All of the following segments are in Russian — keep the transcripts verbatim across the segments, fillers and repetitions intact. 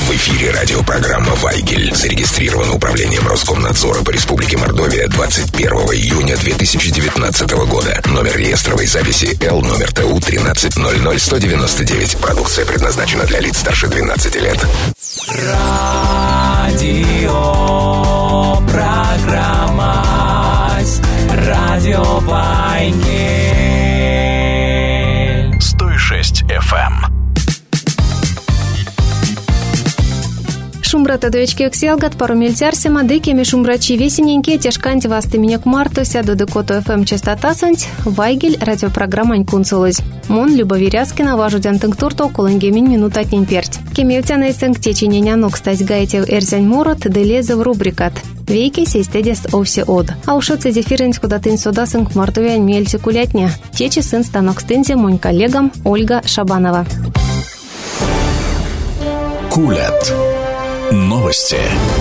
В эфире радиопрограмма «Вайгель». Зарегистрировано управлением Роскомнадзора по Республике Мордовия двадцать первого июня две тысячи девятнадцатого года. Номер реестровой записи Л, номер Т У тринадцать ноль ноль сто девяносто девять. Продукция предназначена для лиц старше двенадцати лет. Радио программа Радио Вайгель сто шесть эф эм. Шумбрата довечки оксиалгат пару мельтярсима, дыкими шумбрачи весененькие, тяжканти вас тыминек мартуся, до декоту эф эм частота сонть, Вайгель, радиопрограмма анькунцулыз. Мон, Люба Виряскина, важу дянтынктурто, колынгемин минута тнемперть. Кемевтяна и сэнк течение нянок стать гайтев эрзянь морот, делезе в рубрикат. Вейки сейстедест овсе од. А ушо цедефиренс куда тын сода сэнк мартувянь мельти кулятня. Течи сын станок стензе монь коллегам Ольга Шабанова. Кулят. Новости.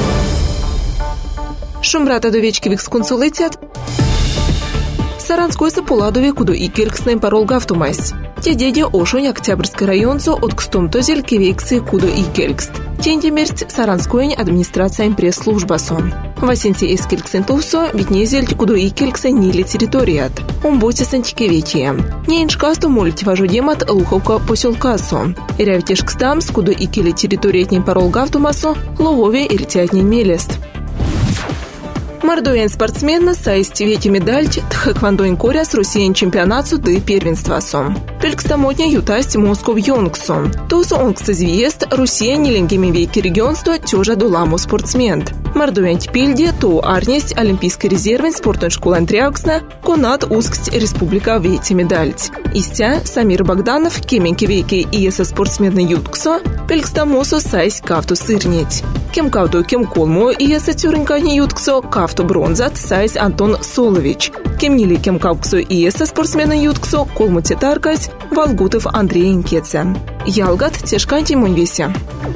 Шумбрата довечки викскунсулитят. Саранской сапуладове куду и киркснем паролга автомась. Те деди ошонь Октябрьский районцо от кстом тозель кивексы куду и киркст. Тенди мерсть Саранскоень администрация пресс-служба сон. Васенси эскирксен тусо битнезель куду и кирксен нили территорият. Он боти сантикевечия. Не иншкасту молить важу демат луховка поселка сон. Ирявтешкстам скуду и кили территорият не паролга автомасо ловове иртятни мелест. Мордовиан спортсмен сайсти вети медальт тхэквондоин коря с Россиен чемпионату ды первенства сом. Пелькстамотня ютасть Москов Йонгсон. Тосо онгс извест Россия неленгими веки регионсто тёжа дуламу спортсмен. Мордовиан тпильде то арнесть Олимпийской резервен спортной школы Триаксна конат усксть республика вети медальт. Истя Самир Богданов кеменки веки иеса спортсмены ютксо пелькстамосо сайс кавту сырнеть. Кем кавту кем колмо иеса тюренкани ютксо кавту бронзат сайс Антон Солович. Кем нили кем кавксо иеса спортсмена ютксо колму тетаркась Волгутов Андрей Инкеца. Ялгат тешканти моньвеся.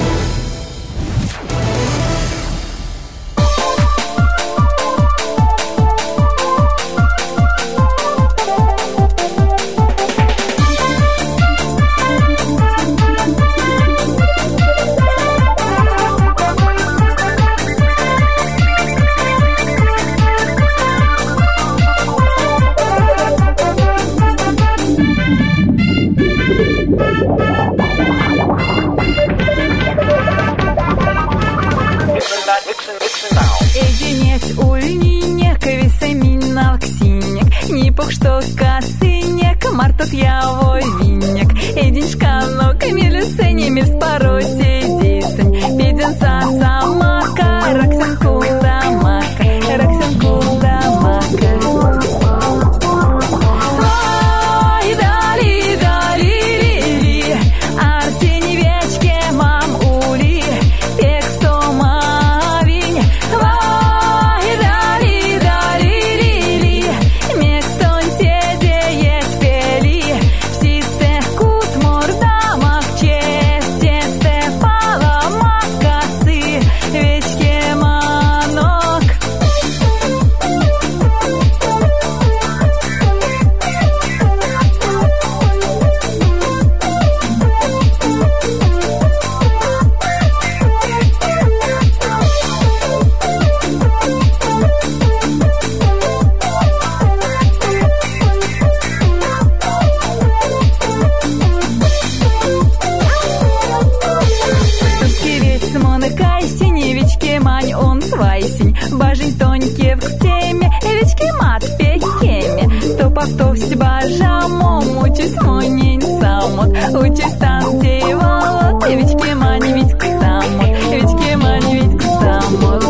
Что косынек, мартов я винник, един шканок, милюсени, мис поросей дисень, пиденца самака, раксен кулдамака, раксен кулдамака. Ой, дали, дали, ли, арсени вечке, мам, ули, тексто мавинь. Ой, дали, дали, ли, мексто бажень тоньке в теме, вечки мат пекеме, то повтовсь бажамо, мучись монень самот, учись там те волот, вечки мани ведь к самот, вечки мани ведь к самот.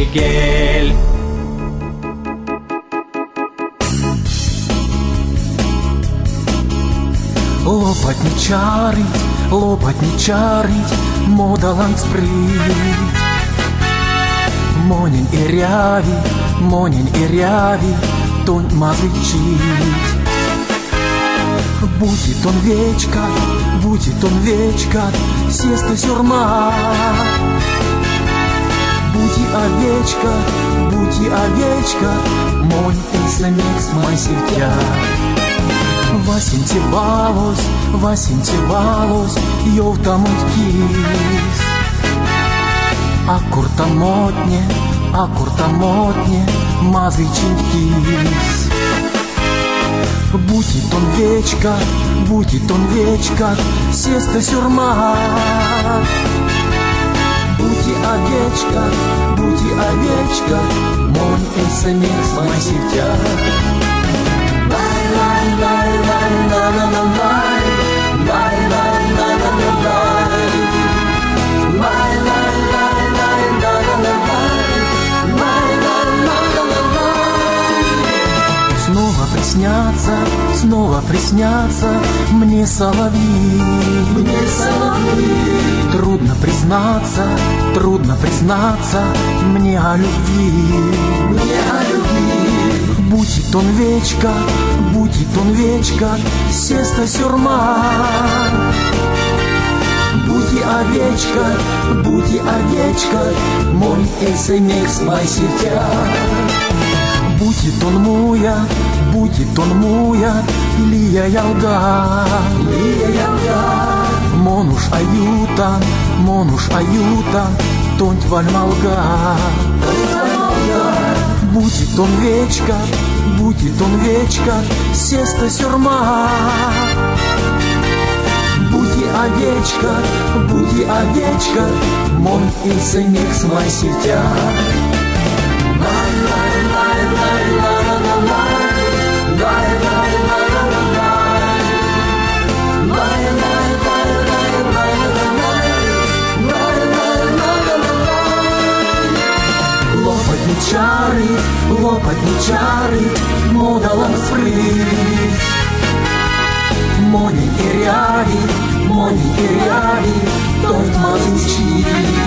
Вайгель. Лопать не чарить, лопать не чарить, модалан спрыть. Монень и ряви, монень и ряви, тонь мазычить. Будет он вечка, будет он вечка, сеста сюрма. Бути овечка, бути овечка, монь и самец мой севтя. Васинтевалось, васинтевалось, йовтамуть кис. А куртамотне, а куртамотне, мазычин кис. Будет он вечка, будет он вечка, сеста сюрма. Бути овечка, бути овечка, монь и самец мой севтя. Снова приснятся, снова приснятся мне соловьи, мне соловьи. Трудно признаться, трудно признаться мне о любви, мне о любви. Будет он вечка, будет он вечка, сеста сюрма. Бути овечка, бути овечка, мой эсэмекс мой сетя. Будет он муя, будет он муя, лия ялга, лия ялга. Монуш аюта, монуш аюта, тонть вальмалга. Будет он вечка, будет он вечка, сеста сюрма. Бути овечка, бути овечка, мой эсэмекс мой сетя. Лопать не чарит, лопать не чарит, модалом спрыть. Монень и ряви, монень и ряви, тонт мазычить.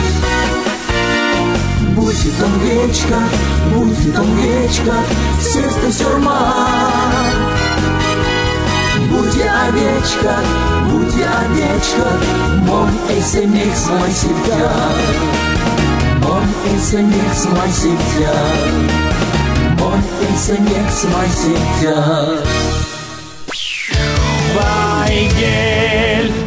Будет он вечка, будет он вечка, сеста сюрма. Будь овечка, будь овечка, мой эсэмекс мой сетя. Мой эсэмекс мой сетя. Мой эсэмекс мой сетя. Вайгель.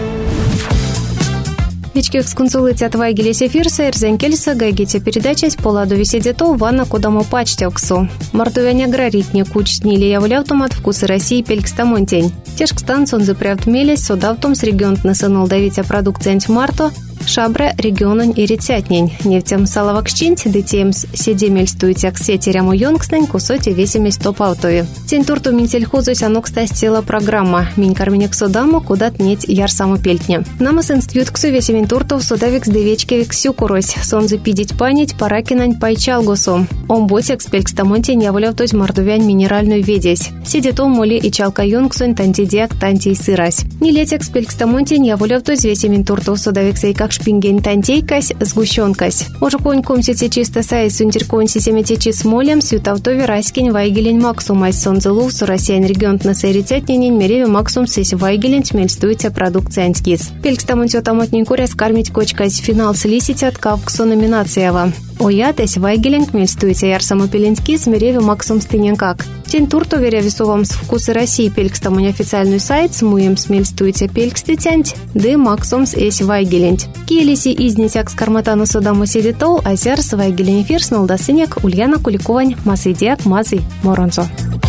Вечкек скунцулыть от Вайгеля сефирса, эрзенкельса, гайгите передачась поладу висидето, ванна кудаму пачтексу. Мартувяня граритне куч снили являвтом от вкуса России пелькстамонтень. Тешкстан сон запрявт мелес, содавтом с регионт насынул давить о продукции марто, шабра регионан и рецятнень. Нефтям салавакщинть, детеемс седемельстуетяк сетеряму йонгснень, кусоте весеместь топ-аутове. Тень турту минтельхозусь анокста стела программа. Минь карменек содаму, куда тнеть яр саму пельтне. Намас институтксу весемень туртов содавикс девечкевик сюкурось. Сонзы пидить панить, паракинань пайчалгусу. Омбосекс пелькстамонтень являвтось мардувянь минеральную ведесь. Сидетом моли и чалка йонгсонь тантидиак тантий сырась. Нелетекс пелькстамонтень являвтось весемень туртов содавикс и как шпинген тантейкась, сгущенкась. Уже коньком сети чисто сай сунтеркон сисеметечи с молем, сютавтови раскинь вайгелень максум айс сонзелу, сурасяйн регион на сайрецятнинень, мереве максум сись вайгелень смельстуется продукция антькис. Пелькстамон сютамотненьку раскармить кочкась финал слисить от кавксу номинациява. Оятесь вайгелень кмельстуется яр самопеленьки с мереве максум стыненкак. Тень турту веря весовом с вкусы России пелькстамон официальный сайт с муем смельстуется пелькстытянть, ды максум с эсь вайгелень. Киелиси изнитяк с карматану содаму сидетол, азяр с вайгелень эфир снул досынек Ульяна Куликовань, масыдиак мазый моронцо.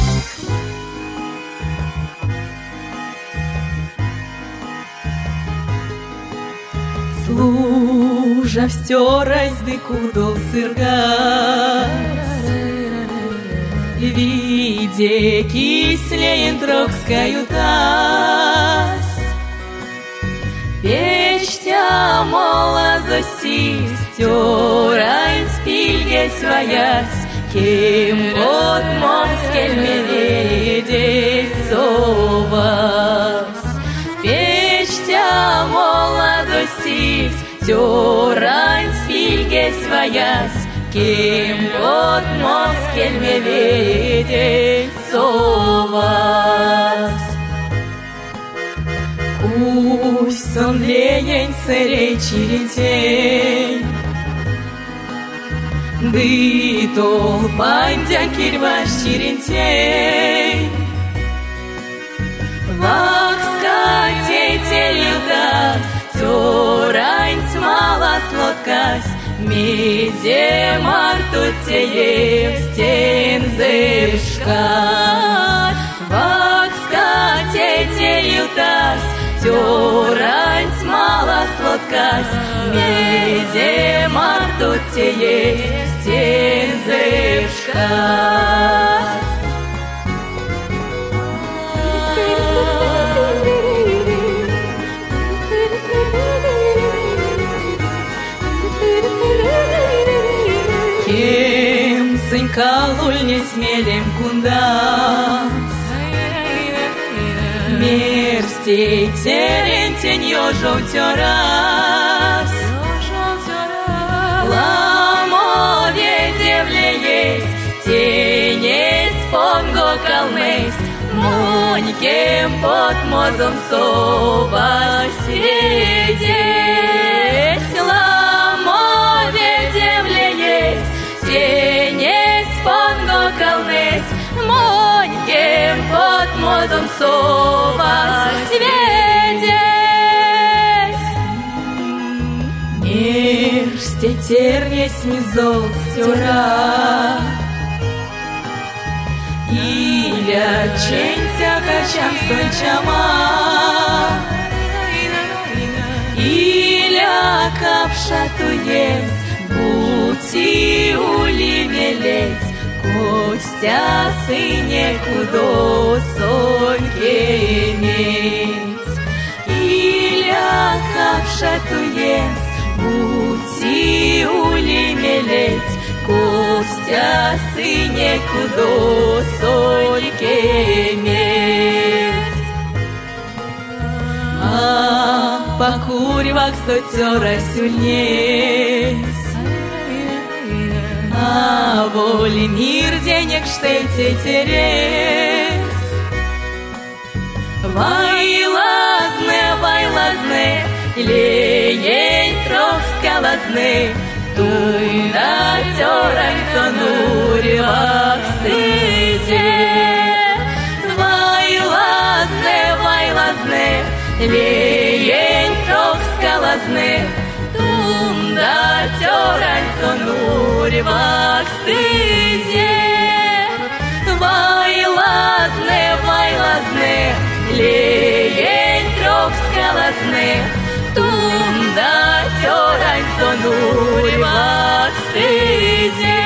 Служа все раздыкудол сырга, виде кислеен трокскаю тась. Печтя мола за систер, айн спильге сваясь, кем от москель медведей совас. Печтя молодости, тёрань спильге сваясь, кем от москель медведей совас. Пусть сон лень сырей черетей, дытол пандя кирваш черетей, вакскатей телюда, тёрань смала сладкась, меде мартутеев стен зышкать. Вакскатей телюда, тёрань смала сладкась, меде мартутеев стен зышкать. Кем сынька луль не смелем кундас, мерстей терен тень ёжов тёрас. Ламове девле есть, тень есть понго калместь, монькем под мозом сова сидеть. Ламове девле есть, тень есть понго калместь, монькем под мозом сова сидеть. Мерсте тернесь мизов тёра, иля чентя качам сончама, иля капша туез, бути ули мелец, Костя сыне кудо сонькенец. Иля капша туез, бути ули мелец, Костя сыне кудо сонькенец. А покурвак сто тёра сюльнец, а воли мир денег штете терес. Вайлазне, вайлазне, лень трох скалазне, туйда тёрань сонуревак стызе. Вайлазне, вайлазне, лень трох скалазне, тунда тёрань сонуревак стызе. Вайлазне, вайлазне, лень трох скалазне, тунда тёрань сонуревак стызе.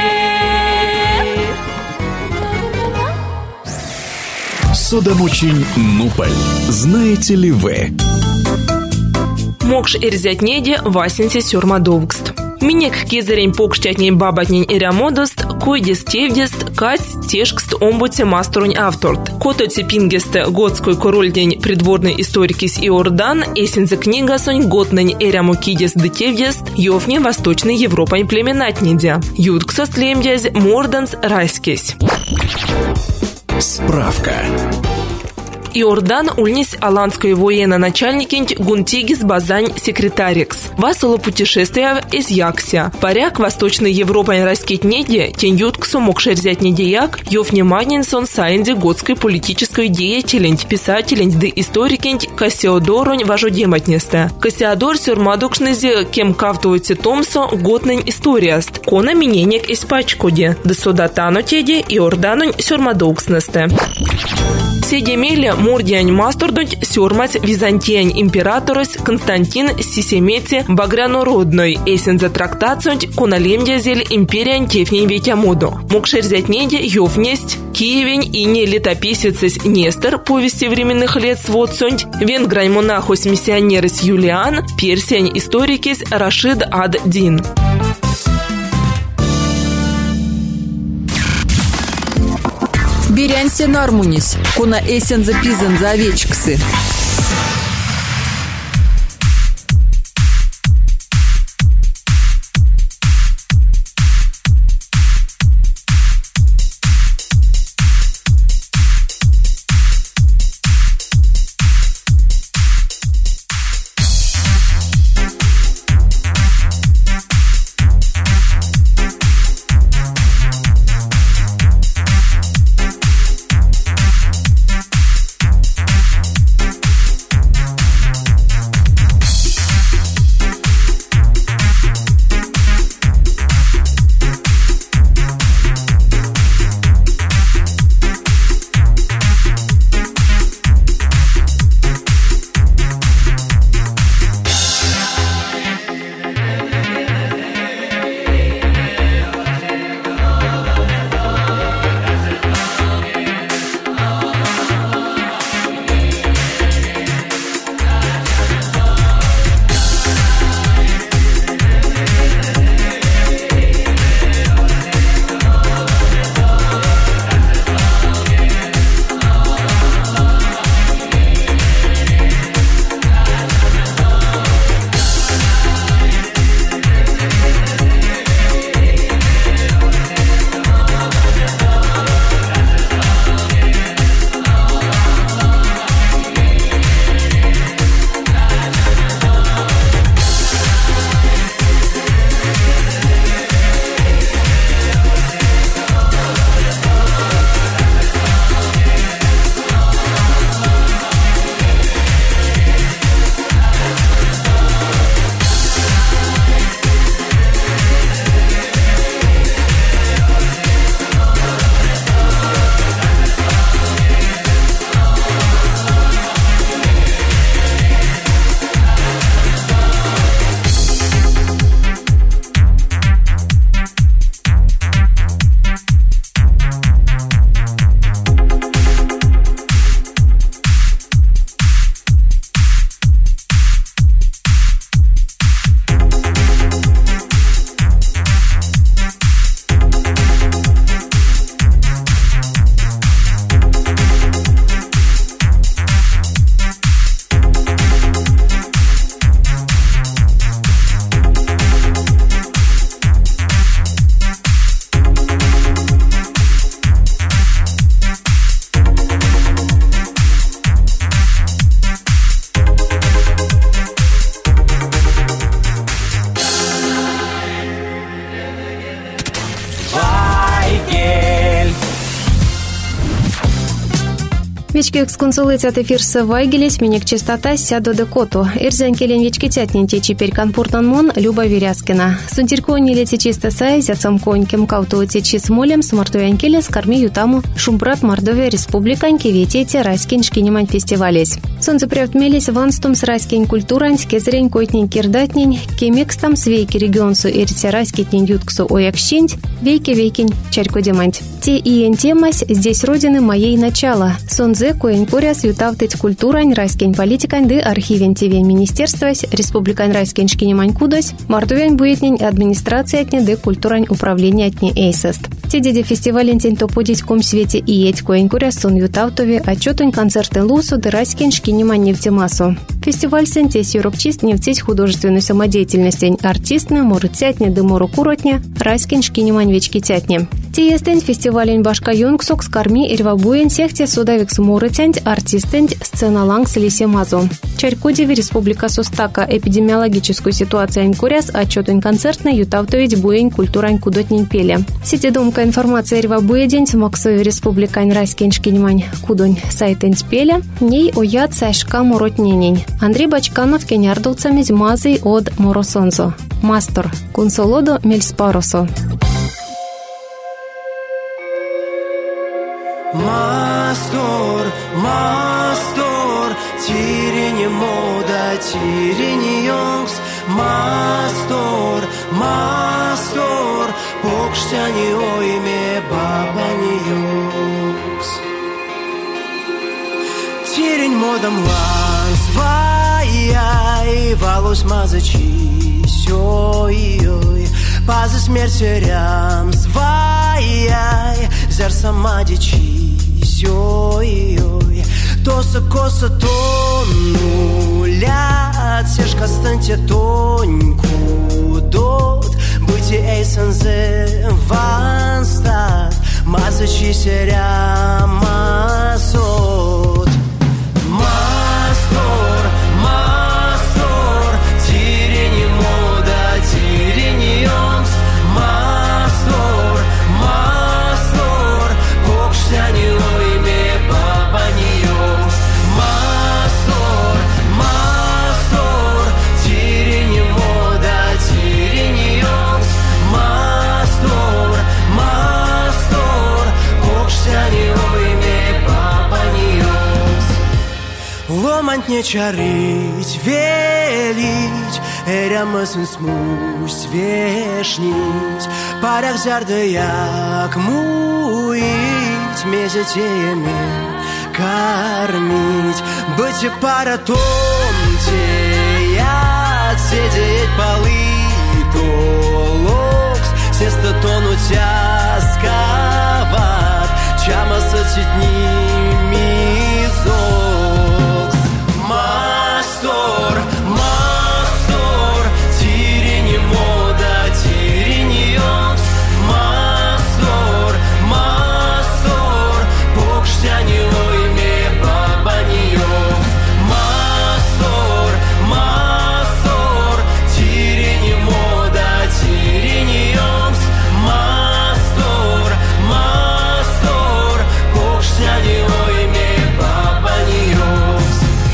Судомучень Нуполь. Знаете ли вы? Мокш эрзятнеде васенсе сюрмадовгст. Минек кезерень покштятней бабатнень эрямодост, койдес тевдест, кась тешкст омбуте маструнь авторт. Кото цепингесте годской корольдень придворный историкис Иордан, эсензе книга сонь годнень эряму кидес де тевдест, ёвне восточный Европань племенатнедя. Ютксост лемдязь морданс райскесь. Справка. Иордан ульнись аланской военно-начальникинь Гунтигис Базань секретарикс. Васоло путешествия из Якся. Паряк Восточной Европы раскетнеде тень ютксу мокшерзять недеяк ёвне магнинсон сайнде годской политической деятелень, писателень да историкинь Кассиодорунь важодематнесте. Кассиодор сюрмадокшнезе кем кавтуете томсо годнень историаст. Кона миненек испачкоде. Да судатану теде Иорданунь сюрмадокснесте. Седемеле мордиань мастурдуть сюрмать византиань императорос Константин Сисемете багрянородной эсензе трактацунь коналемдязель империань тефнень ветямоду. Мокшерзятнеде ёвнесть Киевень и не летописец Нестор повести временных лет сводсунь, венгрань монахос миссионерис Юлиан, персиань историкис Рашид ад-Дин. Тирянсе нармунис, куна эсен запизан за овечксы. Вечки эксконсулыцят эфирсы вайгелес, минек частота сяду декоту. Эрзен келен вечки тятненти чипер конпуртан мон Люба Веряскина. Сунтиркони лети чисто сай, зяцам конькем кауту течи смолем, смартуян келес, карми ютаму, шумбрат Мордовия республиканки ветете райскин шкинимань фестивалес. Солнце привтмелись ванстум с райскин культурань, кезрень койтнин кирдатнин, кемекстам свейки регионсу эрти райскитнин ютксу оякщинь, вейки вейкин чарькодеманть. Те и темась здесь родины моей начала. Сонзе коин куряс ютавтыть культурань райскин политикань ды архивен тивен министерствась, республикань райскин шкинимань кудось, мартувень буетнин администрация отне ды культурань управления отне эйсест. Те деде фестивален тень топудить ком свете и еть коин куряс сон ютавтове, отчетунь концерты лусу ды райскин шкинимань нефтемасу. Фестиваль сентесь юрокчист нефтесь художественную самодеятельность артистны моры тятне ды мору куротне, райскин шкинимань вечки тятне. Те естень фестивалень башка юнгсок скарми ирвабуен сехте судавик сморытянь артистень сценаланг селисе мазу. Чарькодеви республика Сустака эпидемиологическую ситуацию инкуряс отчетунь концертный ютавтовить буень культурань кудотнень пеле. Сети домка информация ирвабуедень смоксове республикань райскин шкинимань кудонь сайтень пеле, ней оят сайшка моротненень. Андрей Бачканов кенярдулцами мазый от Моросонзо. Мастер консолодо мельспаросо. Мастор, мастор, тирене мода, тирене йонгс. Мастор, мастор, покштяни ойме баба не йонгс. Тирень модам ланс, вай-яй, волос мазачи, сёй-ой. Пазы смерть рям, свай-яй, зер самадичи, ой-ой, то са коса то нуля, тяжко станьте тоньку дот, будьте эйсензе ванстат, мазачи серя масот. Мастор, мастор, тирени мода, тирени йонс, мастор, мастор, покшляни ойме папа не йонс, мастор, мастор, тирени мода, тирени йонс, мастор, мастор, покшляни ойме папа не йонс. Ломать не чарить, велить, эрямысын смусь вешнить, парях зарды як муить, мезетеями кормить, быть и пара томте, я сидеть полы толокс, сесто тонуть асковат, чама сотитни мизокс. Мастор, мастор, тирени мода, тирени йонс, мастор, мастор, покштяни ойме баба не йонс, мастор, мастор, тирени мода, тирени йонс, мастор, мастор, покштяни ойме баба не йонс.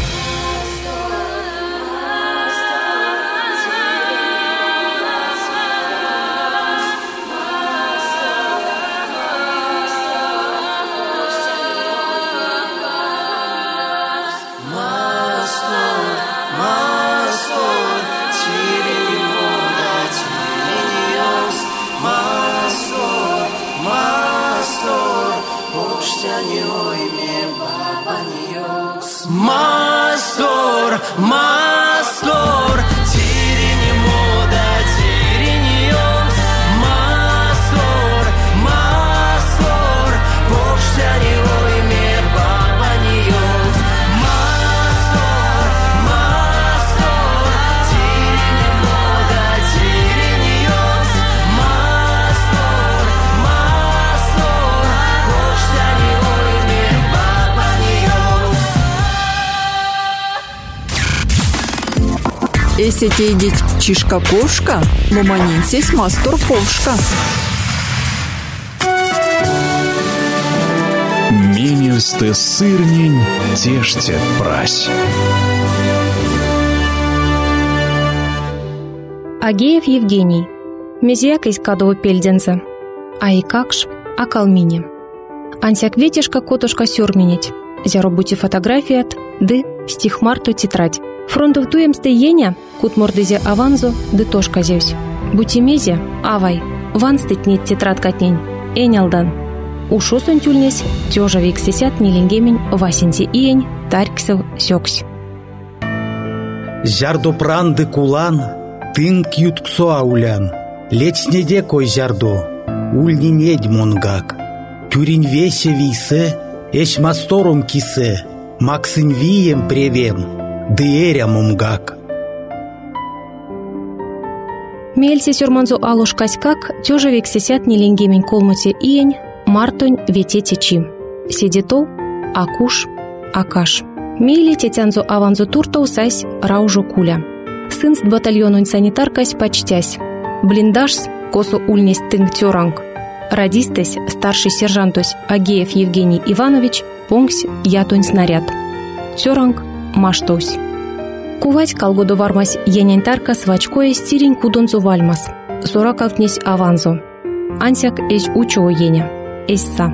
Мастор, мастор, тирени мода, тирени йонс, мастор, мастор, покштяни ойме баба не йонс, мастор, мастор, тирени мода, тирени йонс, мастор, мастор, покштяни ойме баба не йонс. Есете идеть чишка-ковшка, ломанин сесь мастор-ковшка. Менесты сырнень теште прась. Агеев Евгений. Мезяк из кадову пельденца. А и какш, а калмине. Ансяк ветишка котушка сюрменить. Зяробути фотографият, ды стих марту тетрадь. Фронтов туем стееня, кут мордызе аванзу, ды тошка зевсь. Бутимезе, авай, ван стетнет тетрад катнень, энялдан. Ушосын тюльнесь, тёжа виксесят нелингемень, васенти иень, тарьксев сёксь. Зярдо пранды кулан, тынк ютксо аулян. Лечнеде кой зярдо, ульни недь монгак. Тюрень весе висе, эш масторум кисе, максын вием превем, дыэря мумгак. Мельсе сюрманзу алуш каськак, тёжа виксесят нелингемень колмуте иень, мартонь вете течи. Седетол, акуш, акаш. Мейли тетянзу аванзу туртоу сась раужу куля. Сынст батальонунь санитаркась почтясь. Блиндажс косо ульнесь тынк тёранг. Радистесь старший сержантусь Агеев Евгений Иванович понксь ятонь снаряд. Тёранг маштусь. Кувать калгоду вармась янянтарка свачкое стирень кудонзу вальмас. Соракавтнесь аванзу. Ансяк эсь учо еня. Эсса.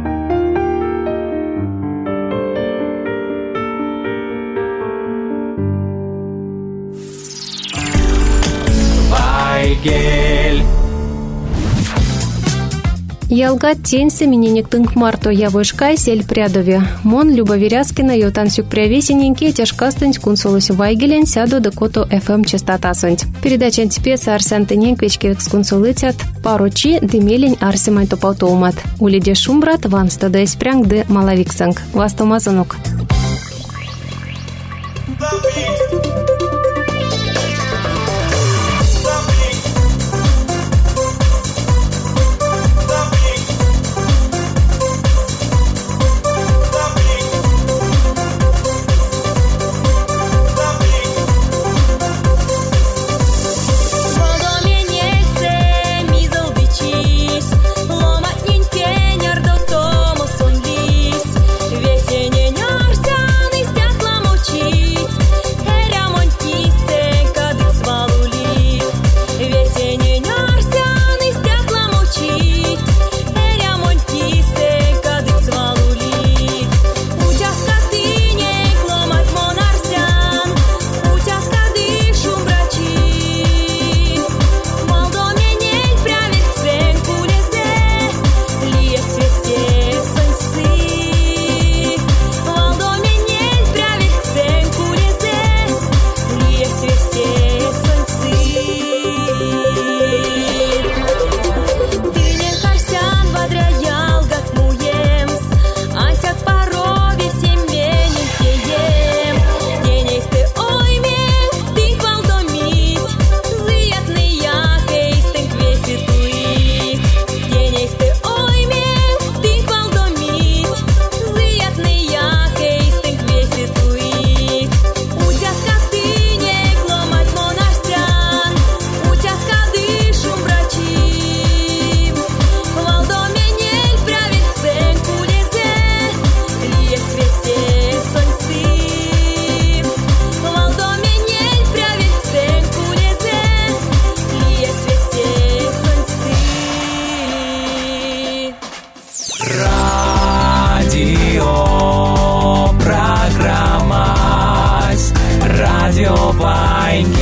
Вайгель. Ялгат тенсе миненек тынк марто явышкай сель прядове. Мон Люба Веряскина йотан сюк прявесененьке тяжкастынь кунсолось вайгелен сяду декото эф эм частотасонть. Передача антипеса Арсен Тыненьк вечкевек скунсолыцят парочи демелень арсимай топалтоумат. Улиде шумбрат ван стада испрянг де малавиксанг. Вас томазанук. Радио Вайгель.